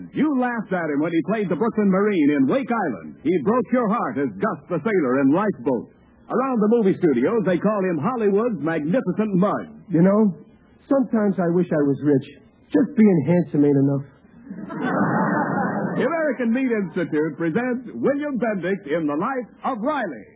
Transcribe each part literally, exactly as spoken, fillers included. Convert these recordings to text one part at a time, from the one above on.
You laughed at him when he played the Brooklyn Marine in Wake Island. He broke your heart as Gus the Sailor in Lifeboat. Around the movie studios, they call him Hollywood's Magnificent Mud. You know, sometimes I wish I was rich. Just being handsome ain't enough. The American Meat Institute presents William Bendix in The Life of Riley.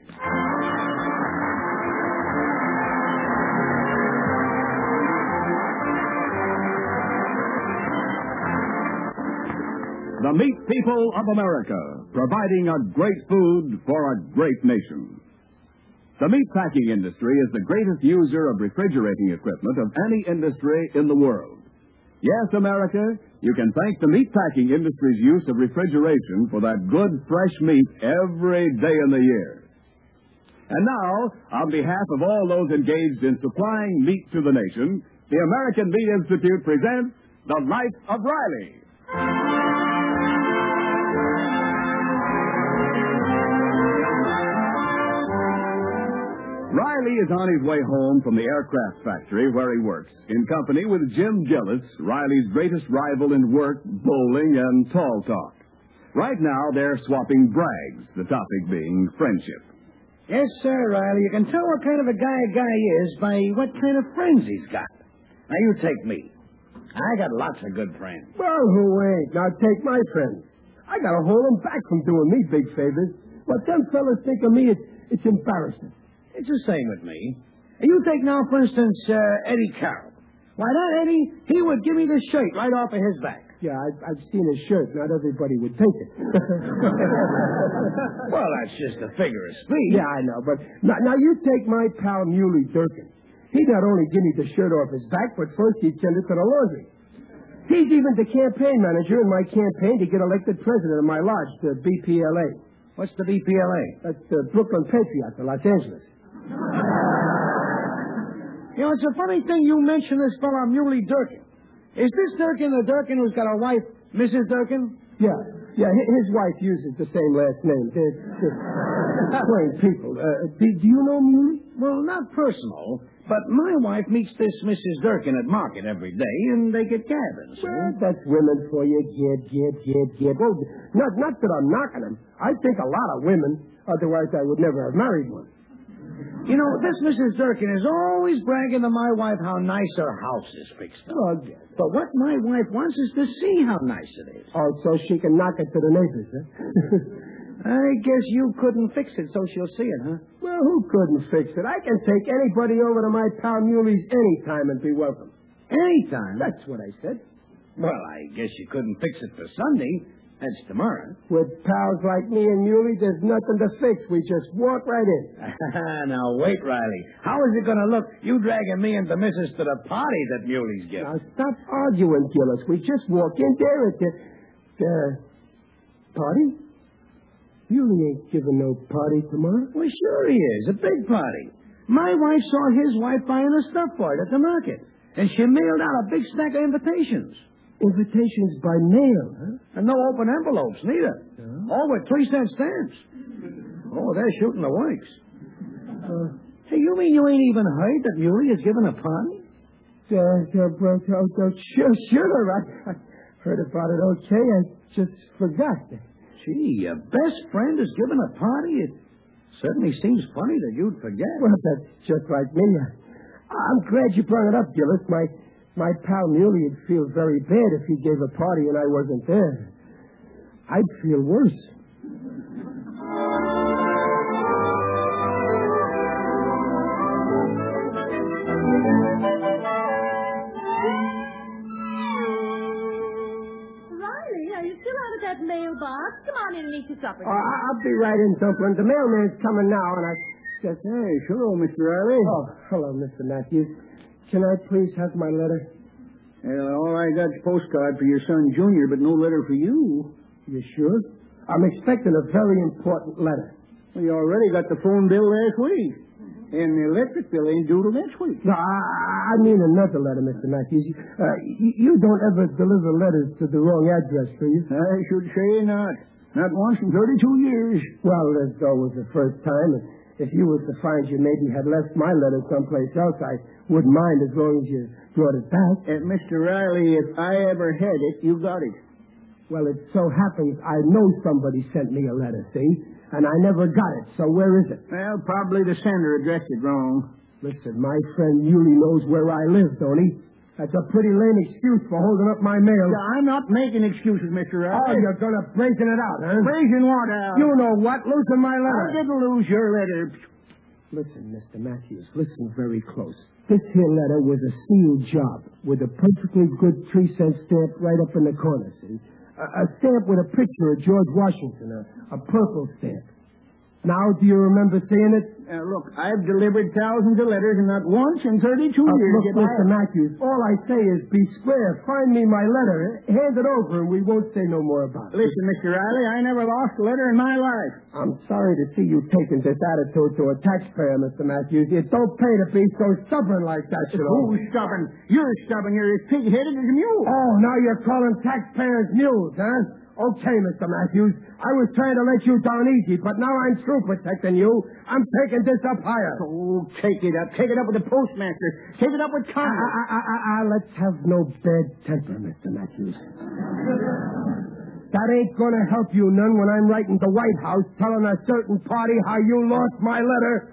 The meat people of America, providing a great food for a great nation. The meat packing industry is the greatest user of refrigerating equipment of any industry in the world. Yes, America, you can thank the meat packing industry's use of refrigeration for that good, fresh meat every day in the year. And now, on behalf of all those engaged in supplying meat to the nation, the American Meat Institute presents The Life of Riley. Riley is on his way home from the aircraft factory where he works, in company with Jim Gillis, Riley's greatest rival in work, bowling, and tall talk. Right now, they're swapping brags, the topic being friendship. Yes, sir, Riley. You can tell what kind of a guy a guy is by what kind of friends he's got. Now, you take me. I got lots of good friends. Well, who ain't? Now, take my friends. I got to hold them back from doing me big favors. What them fellas think of me, it's, it's embarrassing. It's the same with me. You take now, for instance, uh, Eddie Carroll. Why, that Eddie, he would give me this shirt right off of his back. Yeah, I've, I've seen his shirt. Not everybody would take it. Well, that's just a figure of speech. Yeah, I know, but now, now you take my pal Muley Durkin. He'd not only give me the shirt off his back, but first he'd send it to the laundry. He's even the campaign manager in my campaign to get elected president of my lodge, the B P L A. What's the B P L A? That's the Brooklyn Patriots of Los Angeles. You know, it's a funny thing you mention this fellow Muley Durkin. Is this Durkin the Durkin who's got a wife, Missus Durkin? Yeah, yeah, his wife uses the same last name. They're, they're plain people. Uh, do, do you know Muley? Well, not personal, but my wife meets this Missus Durkin at market every day, and they get cabins. Well, that's women for you. Get, get, get, get. Well, not, not that I'm knocking them. I think a lot of women, otherwise I would never have married one. You know, this Missus Durkin is always bragging to my wife how nice her house is fixed up. Oh, yeah. But what my wife wants is to see how nice it is. Oh, so she can knock it to the neighbors, huh? I guess you couldn't fix it, so she'll see it, huh? Well, who couldn't fix it? I can take anybody over to my pal Muley's anytime and be welcome. Anytime? That's what I said. Well, I guess you couldn't fix it for Sunday. That's tomorrow. With pals like me and Muley, there's nothing to fix. We just walk right in. Now, wait, Riley. How is it going to look, you dragging me and the missus to the party that Muley's giving? Now, stop arguing, Gillis. We just walk in there at the... the party? Muley ain't giving no party tomorrow. Well, sure he is. A big party. My wife saw his wife buying a stuff for it at the market, and she mailed out a big stack of invitations. Invitations by mail, huh? And no open envelopes, neither. Oh. All with three-cent stamps. Oh, they're shooting the works. Uh, hey, you mean you ain't even heard that Muley is giving a party? Uh, uh, uh, uh, uh, sure, sure. I, I heard about it okay. I just forgot. Gee, your best friend is giving a party? It certainly seems funny that you'd forget. Well, that's just like me. I'm glad you brought it up, Gillis. My... My pal Muley would feel very bad if he gave a party and I wasn't there. I'd feel worse. Riley, are you still out of that mailbox? Come on in and eat your supper. Uh, I'll be right in, Dumplin'. The mailman's coming now, and I just... Hey, hello, Mister Riley. Oh, hello, Mister Matthews. Can I please have my letter? Uh, all I got's a postcard for your son, Junior, but no letter for you. You sure? I'm expecting a very important letter. Well, you already got the phone bill last week. And the electric bill ain't due till next week. No, I, I mean another letter, Mister Matthews. Uh, you, you don't ever deliver letters to the wrong address, do you? I should say not. Not once in thirty-two years. Well, as though it was the first time. If you was to find you maybe had left my letter someplace else, I wouldn't mind as long as you brought it back. Uh, Mister Riley, if I ever had it, you got it. Well, it so happens I know somebody sent me a letter, see? And I never got it, so where is it? Well, probably the sender addressed it wrong. Listen, my friend Muley knows where I live, don't he? That's a pretty lame excuse for holding up my mail. Yeah, I'm not making excuses, Mister Oh, Riley. you're going to brazen it out, huh? Brazen what out? You know what? Losing my I letter. didn't lose your letter. Listen, Mister Matthews, listen very close. This here letter was a sealed job with a perfectly good three-cent stamp right up in the corner, see? A, a stamp with a picture of George Washington, a, a purple stamp. Now, do you remember seeing it? Uh, look, I've delivered thousands of letters, and not once in thirty-two Uh, years look, did I... Mister Matthews, all I say is be square. Find me my letter, hand it over, and we won't say no more about it. Listen, Mister Riley, I never lost a letter in my life. I'm sorry to see you taking this attitude to a taxpayer, Mister Matthews. It don't pay to be so stubborn like that, you know. Who's stubborn? You're stubborn. You're as pig-headed as a mule. Oh, now you're calling taxpayers mules, huh? Okay, Mister Matthews. I was trying to let you down easy, but now I'm through protecting you. I'm taking this up higher. Oh, take it up. Take it up with the postmaster. Take it up with Ah, Congress. ah, ah, ah, ah, let's have no bad temper, Mister Matthews. That ain't gonna help you none when I'm writing the White House telling a certain party how you lost my letter.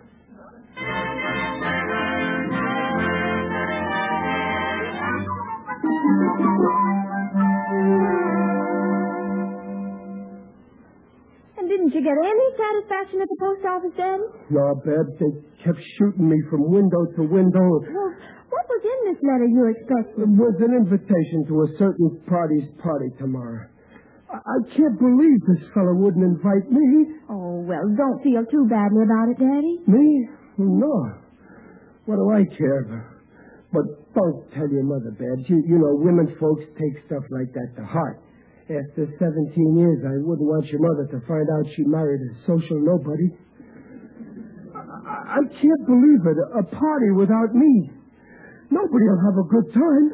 And didn't you get any satisfaction at the post office, Daddy? No, Beb, they kept shooting me from window to window. Well, what was in this letter you expected? It was an invitation to a certain party's party tomorrow. I, I can't believe this fellow wouldn't invite me. Oh, well, don't feel too badly about it, Daddy. Me? No. What do I care? But don't tell your mother, Babs. You, you know, women folks take stuff like that to heart. After seventeen years, I wouldn't want your mother to find out she married a social nobody. I, I can't believe it. A party without me. Nobody will have a good time.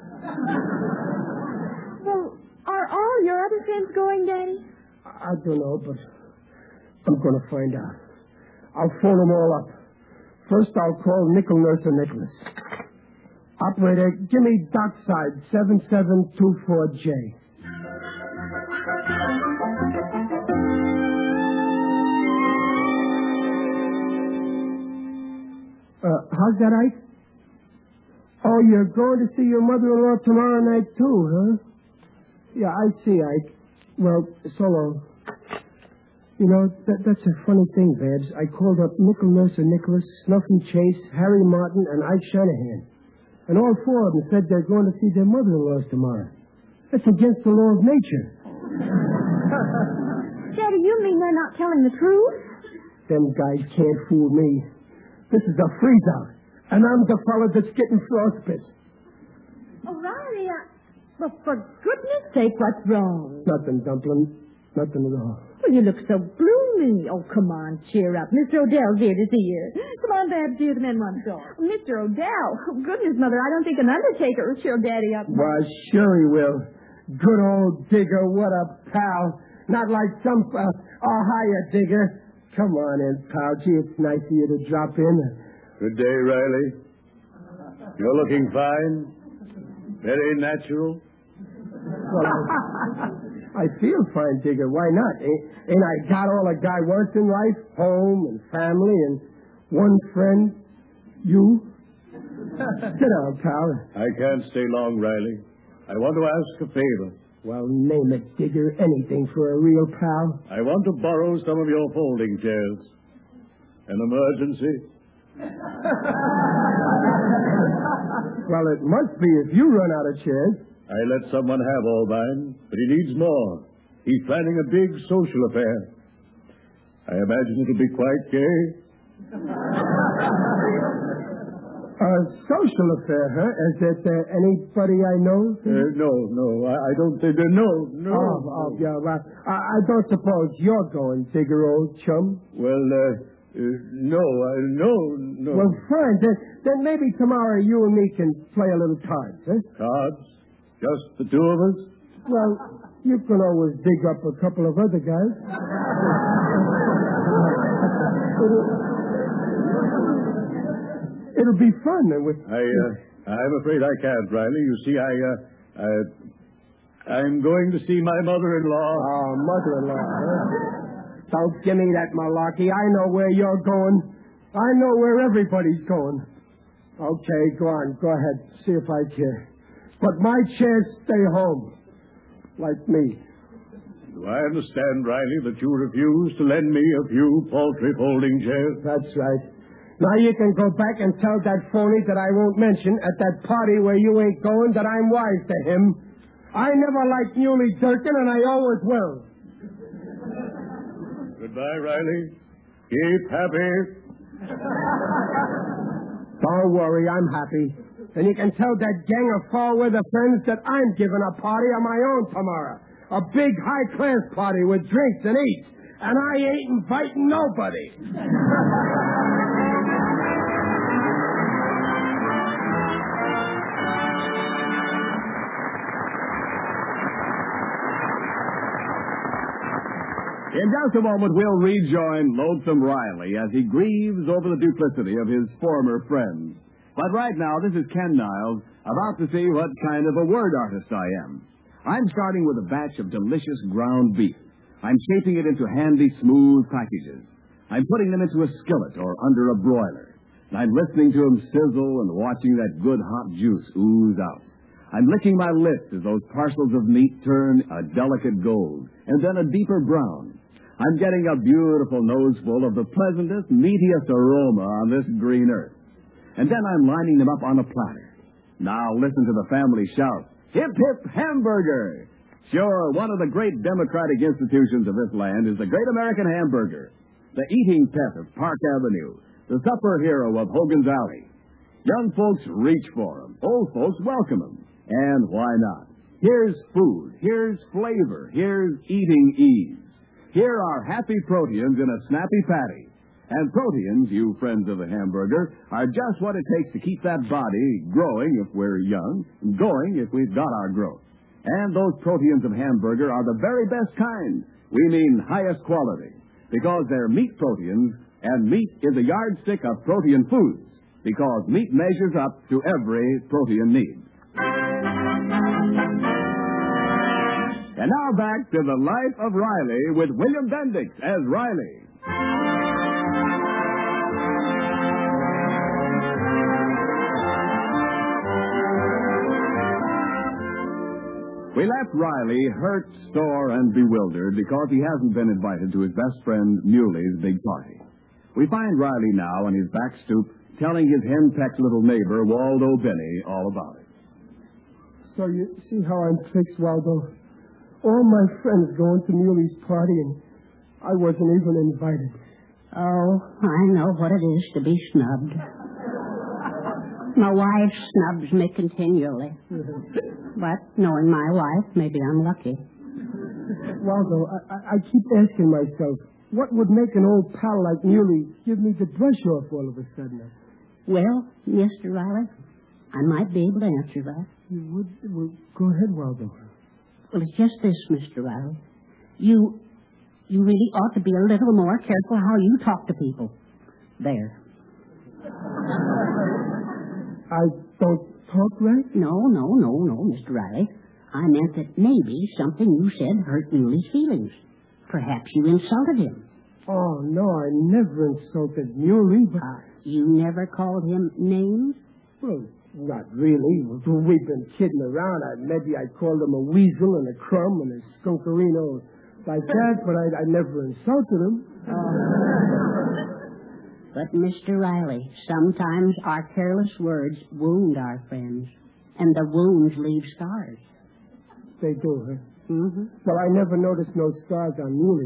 Well, are all your other friends going, Daddy? I don't know, but I'm going to find out. I'll phone them all up. First, I'll call Nickel Nurse Nicholas. Operator, give me dockside seven seven two four J. Uh, how's that, Ike? Oh, you're going to see your mother-in-law tomorrow night, too, huh? Yeah, I see, Ike. Well, so long. You know, that, that's a funny thing, Babs. I called up Nickel Nurse Nicholas, Snuffy Chase, Harry Martin, and Ike Shanahan. And all four of them said they're going to see their mother-in-laws tomorrow. That's against the law of nature. Daddy, you mean they're not telling the truth? Them guys can't fool me. This is a freeze-out, and I'm the fellow that's getting frostbite. Oh, Riley, uh, well, for goodness sake, what's wrong? Nothing, Dumpling. Nothing at all. Well, you look so gloomy. Oh, come on, cheer up. Mister Odell's here to see you. Come on, Babs, dear, the men want to talk. Mister Odell? Oh, goodness, Mother, I don't think an undertaker will cheer Daddy up. Why, sure he will. Good old Digger, what a pal. Not like some, uh, oh, hiya, Digger. Come on in, pal. Gee, it's nice of you to drop in. Good day, Riley. You're looking fine. Very natural. Well, I, I feel fine, Digger. Why not? Ain't, ain't I got all a guy wants in life? Home and family and one friend. You? Sit down, pal. I can't stay long, Riley. I want to ask a favor. Well, name it, Digger. Anything for a real pal. I want to borrow some of your folding chairs. An emergency? Well, it must be if you run out of chairs. I let someone have all mine, but he needs more. He's planning a big social affair. I imagine it'll be quite gay. A social affair, huh? Is it uh, anybody I know? Uh, no, no, I, I don't think... Uh, no, no. Oh, oh, yeah, well, I, I don't suppose you're going, Digger, old chum. Well, uh, uh, no, uh, no, no. Well, fine. Then, then maybe tomorrow you and me can play a little cards, huh? Cards? Just the two of us? Well, you can always dig up a couple of other guys. It'll be fun. With I, uh, I'm afraid I can't, Riley. You see, I, uh, I, I'm going to see my mother-in-law. Oh, mother-in-law, huh? Don't give me that malarkey. I know where you're going. I know where everybody's going. Okay, go on. Go ahead. See if I care. But my chairs stay home. Like me. Do I understand, Riley, that you refuse to lend me a few paltry folding chairs? That's right. Now you can go back and tell that phony that I won't mention at that party where you ain't going that I'm wise to him. I never liked Muley Durkin, and I always will. Goodbye, Riley. Keep happy. Don't worry, I'm happy. And you can tell that gang of far-weather friends that I'm giving a party of my own tomorrow. A big high-class party with drinks and eats. And I ain't inviting nobody. In just a moment, we'll rejoin Lonesome Riley as he grieves over the duplicity of his former friends. But right now, this is Ken Niles, about to see what kind of a word artist I am. I'm starting with a batch of delicious ground beef. I'm shaping it into handy, smooth packages. I'm putting them into a skillet or under a broiler. And I'm listening to them sizzle and watching that good hot juice ooze out. I'm licking my lips as those parcels of meat turn a delicate gold and then a deeper brown. I'm getting a beautiful noseful of the pleasantest, meatiest aroma on this green earth. And then I'm lining them up on a platter. Now listen to the family shout, "Hip, hip, hamburger!" Sure, one of the great democratic institutions of this land is the Great American Hamburger, the eating pet of Park Avenue, the supper hero of Hogan's Alley. Young folks reach for them. Old folks welcome them. And why not? Here's food. Here's flavor. Here's eating ease. Here are happy proteins in a snappy patty. And proteins, you friends of the hamburger, are just what it takes to keep that body growing if we're young, and going if we've got our growth. And those proteins of hamburger are the very best kind. We mean highest quality, because they're meat proteins, and meat is a yardstick of protein foods, because meat measures up to every protein need. And now back to the life of Riley with William Bendix as Riley. We left Riley hurt, sore, and bewildered because he hasn't been invited to his best friend Muley's big party. We find Riley now on his back stoop telling his henpecked little neighbor, Waldo Benny, all about it. So you see how I'm fixed, Waldo? All my friends going to Muley's party, and I wasn't even invited. Oh, I know what it is to be snubbed. My wife snubs me continually. But knowing my wife, maybe I'm lucky. Waldo, I, I keep asking myself, what would make an old pal like Muley give me the brush off all of a sudden? Well, Mister Riley, I might be able to answer that. You would? Well, go ahead, Waldo. Well, it's just this, Mister Riley. You, you really ought to be a little more careful how you talk to people. There. I don't talk right? No, no, no, no, Mister Riley. I meant that maybe something you said hurt Muley's feelings. Perhaps you insulted him. Oh, no, I never insulted Muley, but... Uh, you never called him names? Well, not really. We've been kidding around. I, maybe I called him a weasel and a crumb and a skunkerino like that, but I, I never insulted him. Oh. But, Mister Riley, sometimes our careless words wound our friends, and the wounds leave scars. They do, huh? Mm-hmm. Well, I never noticed no scars on Muley.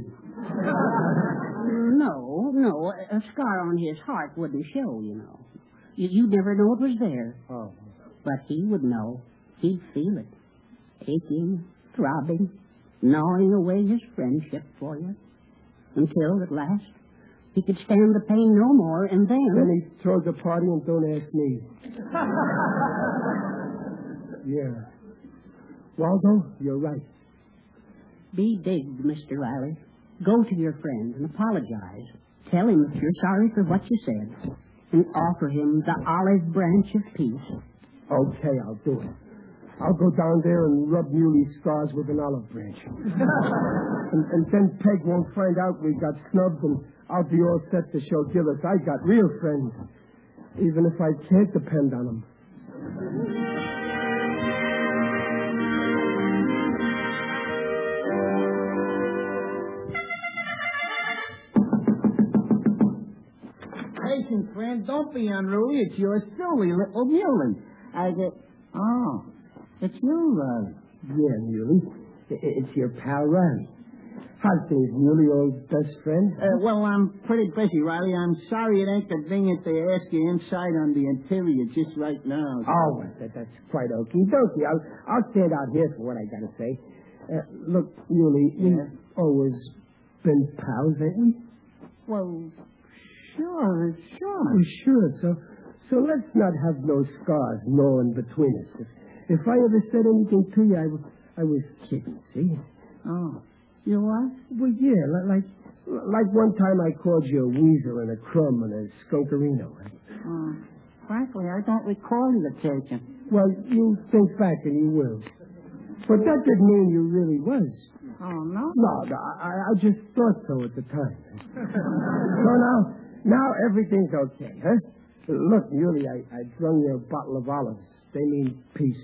No, no. A scar on his heart wouldn't show, you know. You, you'd never know it was there. Oh. But he would know. He'd feel it. Aching, throbbing, gnawing away his friendship for you. Until, at last, he could stand the pain no more, and then... Then he throws a party and don't ask me. Yeah. Waldo, you're right. Be big, Mister Riley. Go to your friend and apologize. Tell him that you're sorry for what you said. And offer him the olive branch of peace. Okay, I'll do it. I'll go down there and rub Muley's scars with an olive branch. and, and then Peg won't find out we got snubbed, and I'll be all set to show Gillis I got real friends, even if I can't depend on them. Patience, friend. Don't be unruly. It's yours truly, little Muley. I get... Oh, it's you, Riley. Yeah, Muley. It's your pal, Riley. How's things, Muley, old best friend? Uh, well, I'm pretty busy, Riley. I'm sorry it ain't convenient to ask you insight on the interior just right now. Oh, well, that, that's quite okay. Dokie, I'll, I'll stand out here for what I got to say. Uh, look, Muley, Yeah. we've always been pals, ain't we? Well, sure, sure. Oh, sure. So, so let's not have no scars gnawing between us. If, if I ever said anything to you, I, was- I was kidding, see? Oh, you what? Well, yeah, li- like like one time I called you a weasel and a crumb and a skunkerino. Uh, frankly, I don't recall you taking. Well, you think back and you will. But that didn't mean you really was. Oh, no? No, no I, I just thought so at the time. So now, now everything's okay, huh? Look, Muley, I, I drunk you a bottle of olives. They mean peace.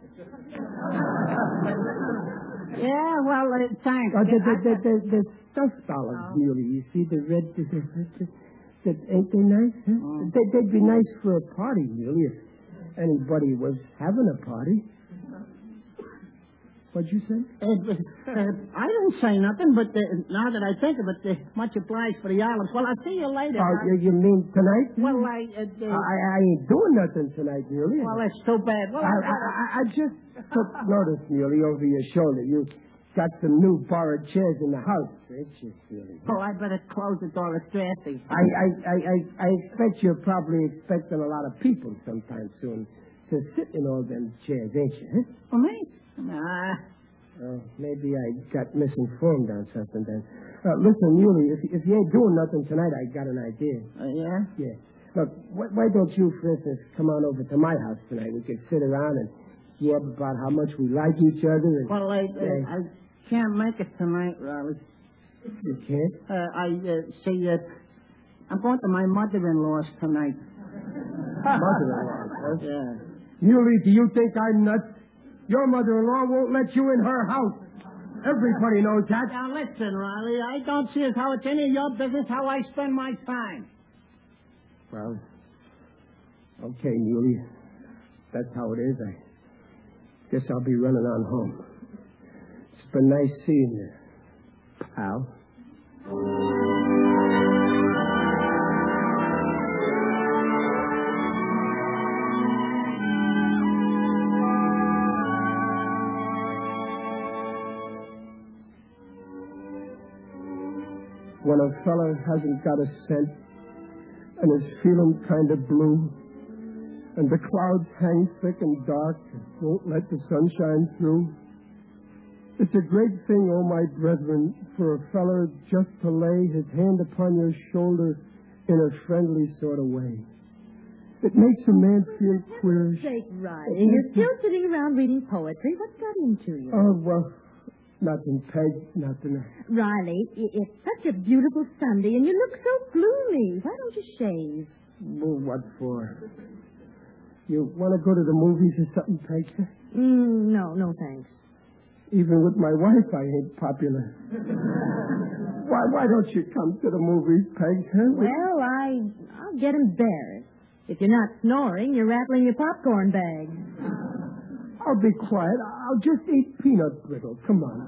Yeah, well, uh, thanks. Uh, the, the, the, the, the stuffed olives, Oh. Muley. You see the red... The, the, the, the, ain't they nice, huh? Oh. They, they'd be nice for a party, Muley, if anybody was having a party. What'd you say? Uh, uh, I didn't say nothing, but uh, now that I think of it, uh, much obliged for the olives. Well, I'll see you later. Oh, huh? you, you mean tonight? Well, I... Uh, uh, I, I ain't doing nothing tonight, Muley. well, that's too bad. Well, I, I, I, I just took notice, Muley, over your shoulder. You got some new borrowed chairs in the house, ain't you, Muley? oh, I better close the door. It's drafty. I, I, I, I, I expect you're probably expecting a lot of people sometime soon to sit in all them chairs, ain't you? Huh? For me? Nah. Oh, maybe I got misinformed on something then. Uh, listen, Muley, if, if you ain't doing nothing tonight, I got an idea. Uh, yeah? Yeah. Look, why, why don't you, for instance, come on over to my house tonight? We could sit around and yab about how much we like each other. And, Well, I, uh, Yeah. I can't make it tonight, Riley. You can't? Uh, I uh, see. Uh, I'm going to my mother-in-law's tonight. Mother-in-law, huh? Yeah. Muley, do you think I'm nuts? Your mother-in-law won't let you in her house. Everybody knows that. Now listen, Riley. I don't see as how it's any of your business how I spend my time. Well, okay, Muley. That's how it is. I guess I'll be running on home. It's been nice seeing you, pal. When a fella hasn't got a cent and is feeling kind of blue, and the clouds hang thick and dark and won't let the sun shine through, it's a great thing, oh my brethren, for a feller just to lay his hand upon your shoulder in a friendly sort of way. It makes a man feel queer. Sake, Riley. You're still sitting around reading poetry. What got into you? Oh, well, nothing, Peg, nothing. Riley, i- it's such a beautiful Sunday, and you look so gloomy. Why don't you shave? Well, what for? You want to go to the movies or something, Peg? Mm, no, no thanks. Even with my wife, I ain't popular. why why don't you come to the movies, Peg? Huh? Well, I, I'll get embarrassed. If you're not snoring, you're rattling your popcorn bag. I'll be quiet. I'll just eat peanut brittle. Come on.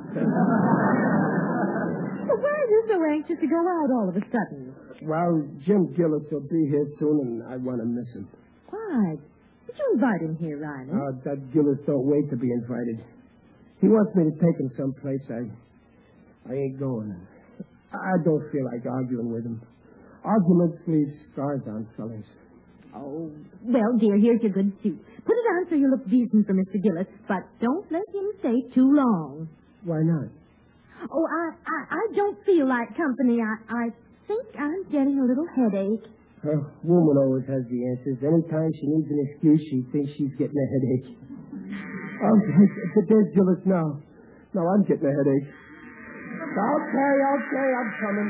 Well, why are you so anxious to go out all of a sudden? Well, Jim Gillis will be here soon, and I want to miss him. Why? Did you invite him here, Riley? Uh, that Gillis don't wait to be invited. He wants me to take him someplace. I, I ain't going. I don't feel like arguing with him. Arguments leave scars on fellas. Oh, well, dear, here's your good suit. Put it on so you look decent for Mister Gillis, but don't let him stay too long. Why not? Oh, I, I, I don't feel like company. I, I think I'm getting a little headache. A woman always has the answers. Anytime she needs an excuse, she thinks she's getting a headache. Um, there's Gillis now. No, I'm getting a headache. Okay, okay, I'm coming.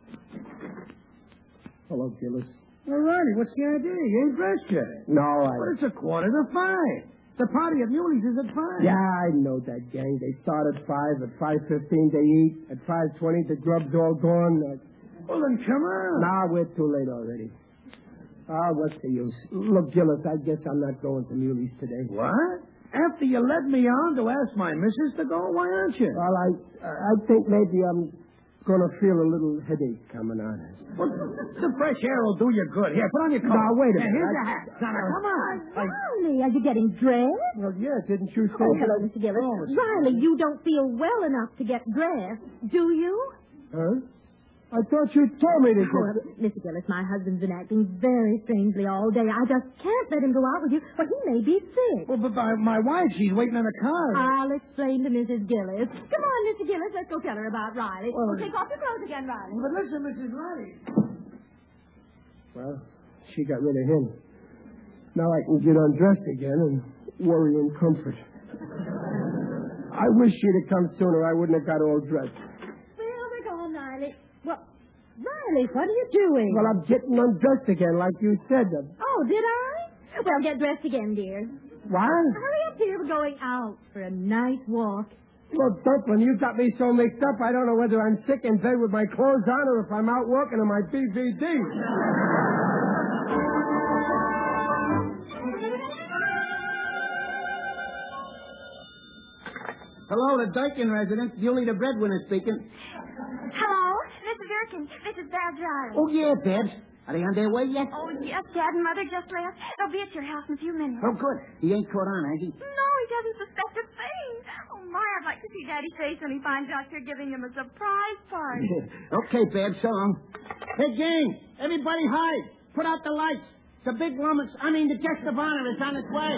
Hello, Gillis. All righty, what's the idea? You ain't dressed yet. No, I... But it's a quarter to five. The party at Muley's is at five. Yeah, I know that gang. They start at five. At five fifteen, they eat. At five twenty, the grub's all gone. Uh, Well, then come on. nah, we're too late already. Ah, what's the use? Look, Gillis, I guess I'm not going to Muley's today. What? After you led me on to ask my missus to go, why aren't you? Well, I I think maybe I'm going to feel a little headache coming on. Well, the fresh air will do you good. Here, put on your coat. Now, wait a Now, minute. here's I- your hat. Now, now, come on. Riley, are you getting dressed? Well, yeah, didn't you say... Oh, hello, Mister Gillis. Oh, Mister Riley, you don't feel well enough to get dressed, do you? Huh? I thought you told me to Oh, get... uh, Mister Gillis, my husband's been acting very strangely all day. I just can't let him go out with you, for he may be sick. Well, but my, my wife, she's waiting in the car. I'll explain to Missus Gillis. Come on, Mister Gillis, let's go tell her about Riley. Well, Well, take off your clothes again, Riley. But listen, Missus Riley. Well, she got rid of him. Now I can get undressed again and worry in comfort. I wish she'd have come sooner. I wouldn't have got all dressed. Well, we're gone, Riley. Well, Riley, what are you doing? Well, I'm getting undressed again, like you said. Oh, did I? Well, get dressed again, dear. What? Hurry up, dear. We're going out for a nice walk. Look, Dumpling, you got me so mixed up, I don't know whether I'm sick in bed with my clothes on or if I'm out walking in my B V D. Hello, the Durkin residence. Julie, the breadwinner, speaking. Hello, Missus Durkin. This is Babs Riley. Oh, yeah, Babs. Are they on their way yet? Oh, yes, Dad and Mother just left. They'll be at your house in a few minutes. Oh, good. He ain't caught on, has he? No, he doesn't suspect a thing. Oh, my, I'd like to see Daddy's face when he finds out you're giving him a surprise party. Okay, Babs, so long. Hey, gang, everybody hide. Put out the lights. The big woman, I mean, the guest of honor is on its way.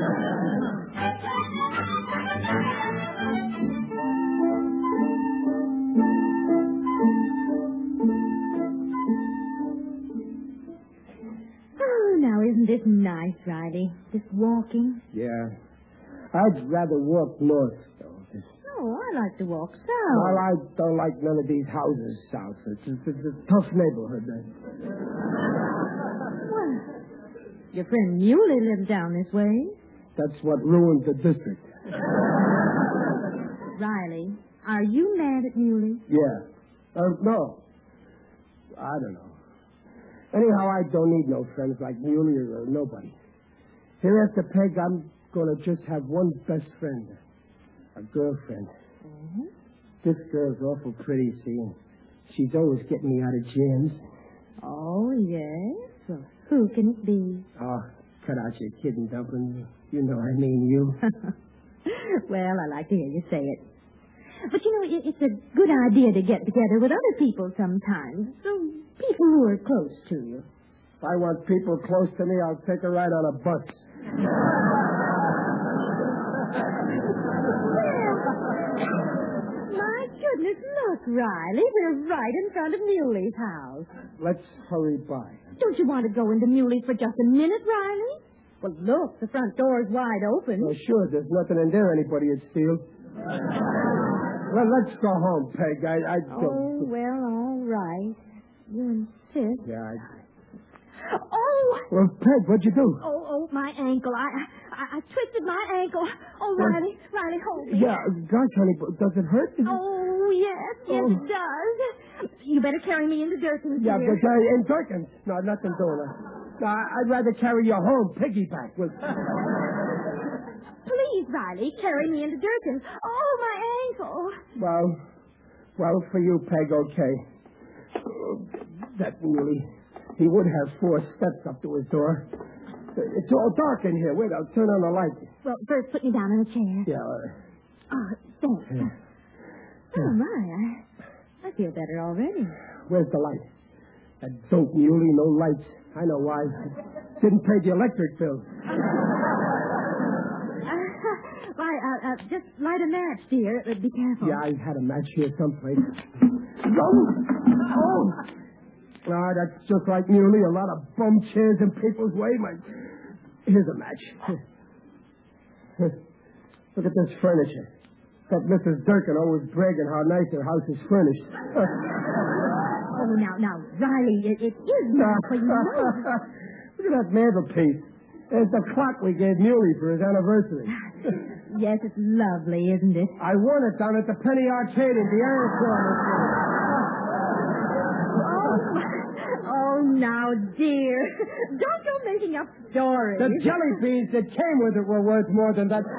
Oh, now, isn't this nice, Riley? Just walking. Yeah. I'd rather walk north, though. Oh, I like to walk south. Well, I don't like none of these houses south. It's, it's, it's a tough neighborhood, then. Well, your friend Muley lives down this way. That's what ruined the district. Riley, are you mad at Muley? Yeah. Uh, no. I don't know. Anyhow, I don't need no friends like Muley or, or nobody. Here after Peg, I'm going to just have one best friend. A girlfriend. Mm-hmm. This girl's awful pretty, see, and she's always getting me out of jams. Oh, yes? Well, who can it be? Oh, cut out your kidding, Dumpling. You know I mean you. Well, I like to hear you say it. But, you know, it, it's a good idea to get together with other people sometimes. So, people who are close to you. If I want people close to me, I'll take a ride on a bus. My goodness, look, Riley. We're right in front of Muley's house. Let's hurry by. Don't you want to go into Muley's for just a minute, Riley? Well, look, the front door's wide open. Well, sure, there's nothing in there anybody would steal. Well, let's go home, Peg. I, I don't... Oh, well, all right. You insist. Yeah, I... Oh! Well, Peg, what'd you do? Oh, oh, my ankle. I, I, I twisted my ankle. Oh, Riley, Riley, hold me. Yeah, gosh, honey, does it hurt? Is it... Oh, yes, yes, Oh. it does. You better carry me into Durkin's, Yeah, dear. but uh, in Durkin. No, nothing doing it. No, I'd rather carry you home, piggyback with... Please, Riley, carry me into Durkin's. Oh, my ankle. Well, well, for you, Peg, okay. Uh, that Muley, he would have four steps up to his door. It's all dark in here. Wait, I'll turn on the light. Well, first put me down in a chair. Yeah. Uh, Oh, thanks. yeah. Oh, my, I, I feel better already. Where's the light? That dope Muley, no lights. I know why. Didn't pay the electric bill. Uh, why, uh, uh, just light a match, dear. Uh, be careful. Yeah, I had a match here someplace. Oh! Oh! Ah, that's just like Muley. A lot of bum chairs in people's way. My... Here's a match. Look at this furniture. That Missus Durkin always bragging how nice her house is furnished. Oh, now, now, Riley, it, it is nice, but you know. Look at that mantelpiece. There's the clock we gave Muley for his anniversary. Yes, it's lovely, isn't it? I won it down at the Penny Arcade in the Corner. Oh, oh, now, dear. Don't go making up stories. The jelly beans that came with it were worth more than that.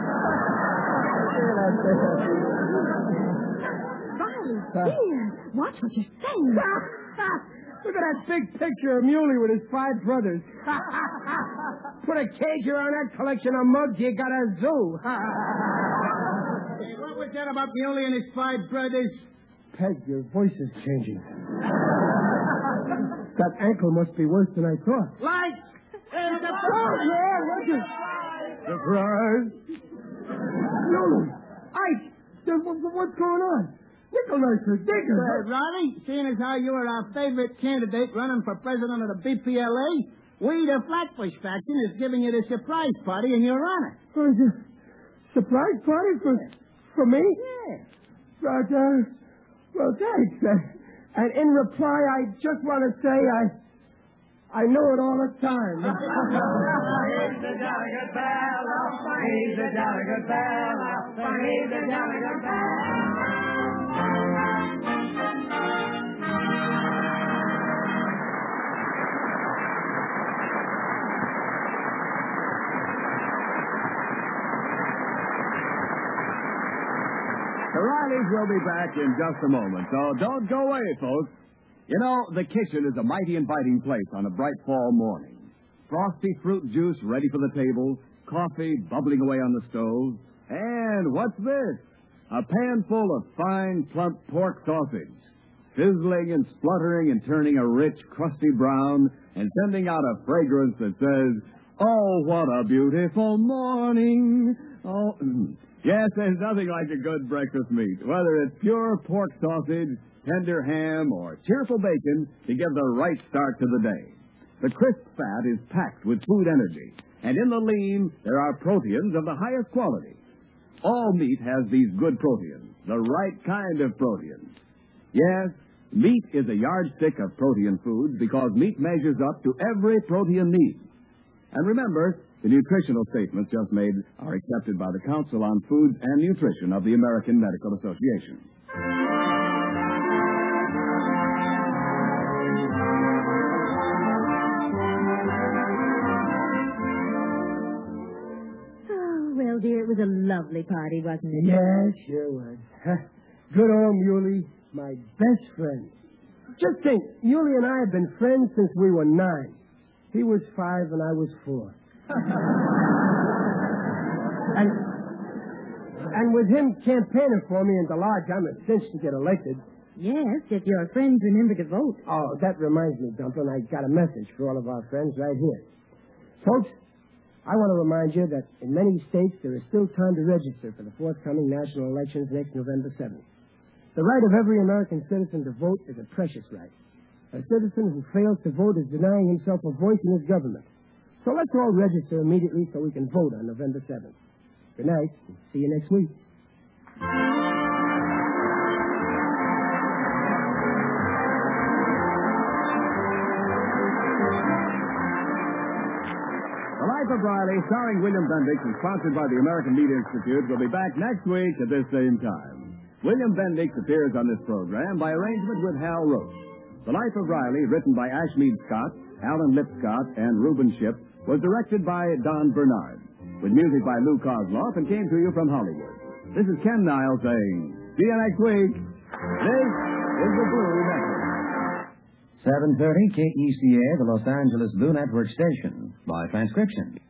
Riley, dear, watch what you're saying. Look at that big picture of Muley with his five brothers. Put a cage around that collection of mugs, you got a zoo. Hey, what was that about Muley and his five brothers? Peg, your voice is changing. That ankle must be worse than I thought. Lights! Hey, the Oh, yeah, look at surprise. Muley, Ike, what's going on? Nicholas or Digger? Uh, Riley, seeing as how you are our favorite candidate running for president of the B P L A, we, the Flatbush faction, is giving you the surprise party in your honor. Oh, is it a surprise party for for me? Yeah. But, uh, well, thanks. Uh, and in reply, I just want to say I I know it all the time. He's the jolly good fellow. He's the jolly good fellow. He's the jolly good fellow. The Rileys will be back in just a moment, so don't go away, folks. You know, the kitchen is a mighty inviting place on a bright fall morning. Frosty fruit juice ready for the table, coffee bubbling away on the stove, and what's this? A pan full of fine, plump pork sausage, sizzling and spluttering and turning a rich, crusty brown and sending out a fragrance that says, "Oh, what a beautiful morning." Oh, yes, there's nothing like a good breakfast meat, whether it's pure pork sausage, tender ham, or cheerful bacon to give the right start to the day. The crisp fat is packed with food energy, and in the lean, there are proteins of the highest quality. All meat has these good proteins, the right kind of proteins. Yes, meat is a yardstick of protein foods because meat measures up to every protein need. And remember, the nutritional statements just made are accepted by the Council on Foods and Nutrition of the American Medical Association. Well, dear, it was a lovely party, wasn't it? Yeah, sure was. Good old Muley, my best friend. Just think, Muley and I have been friends since we were nine. He was five and I was four. and and with him campaigning for me in the lodge, I'm a cinch to get elected. Yes, if your friends remember to vote. Oh, that reminds me, Dumplin', I got a message for all of our friends right here. Folks, I want to remind you that in many states there is still time to register for the forthcoming national elections next November seventh. The right of every American citizen to vote is a precious right. A citizen who fails to vote is denying himself a voice in his government. So let's all register immediately so we can vote on November seventh. Good night. See you next week. The Life of Riley, starring William Bendix and sponsored by the American Meat Institute, will be back next week at this same time. William Bendix appears on this program by arrangement with Hal Roach. The Life of Riley, written by Ashmead Scott, Alan Lipscott, and Reuben Ship, was directed by Don Bernard, with music by Lou Kozloff, and came to you from Hollywood. This is Ken Niles saying, see you next week. This is the Blue Network. seven thirty K E C A, the Los Angeles Blue Network station, by transcription.